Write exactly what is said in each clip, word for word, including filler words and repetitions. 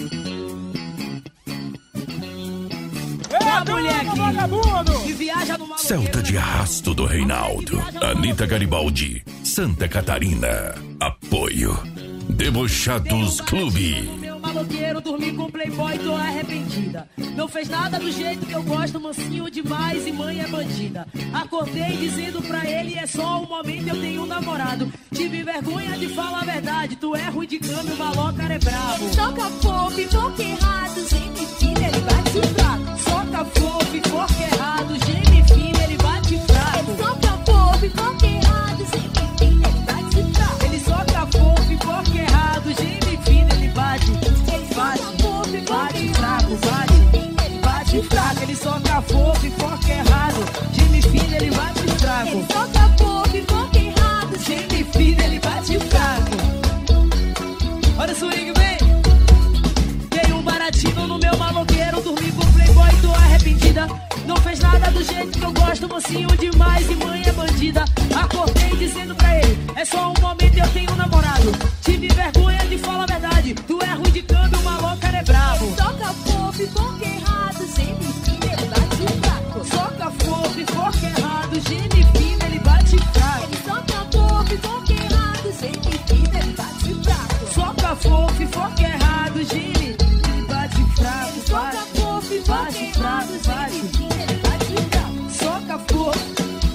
Uma mulher aqui que viaja no maloqueiro. Celta de Arrasto do Reinaldo. Anitta Garibaldi. Santa Catarina. Apoio Debochados Clube. Meu maloqueiro, dormi com playboy, tô arrependida. Não fez nada do jeito que eu gosto, mansinho demais e mãe é bandida. Acordei dizendo pra ele, é só um momento, eu tenho um namorado. Tive vergonha de falar a verdade, tu é ruim de câmbio, o maloca é bravo. Ele soca fofo e forca errado, geme fino, ele bate fraco. Soca fofo e forca errado, geme fino, ele bate fraco. Ele soca fofo e forca errado, geme fino, ele bate fraco. Ele soca fofo e forca errado, geme fino, ele bate. Bate, bate fraco, bate, bate fraco. Ele soca fofo e forca errado, geme fino, ele bate fraco. Ele soca fofo e forca errado, geme fino, ele bate fraco. Olha o swing, vem. Dei um baratinho no meu maloqueiro, dormi com playboy, tô arrependida. Não fez nada do jeito que eu gosto, mocinho demais e mãe é bandida. Acordei dizendo pra ele, é só um momento, eu tenho um namorado. Tive vergonha de falar a verdade, tu é ruim de câmbio, o maloca é bravo. Ele soca fofo e forca errado, geme fino, ele bate fraco. Soca fofo e forca errado, geme fino, ele bate fraco. Ele soca fofo e forca errado, geme fino, ele bate fraco. Soca fofo e forca errado, geme, ele bate fraco. Ele soca fofo e forca bate fraco, errado, bate. geme fino, ele bate fraco. Soca fofo.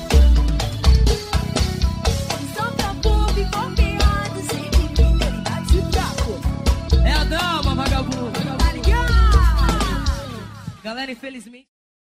Ele soca fofo e forca errado, geme fino, ele bate fraco. É a dama, vagabundo. Tá ligado? Galera, infelizmente...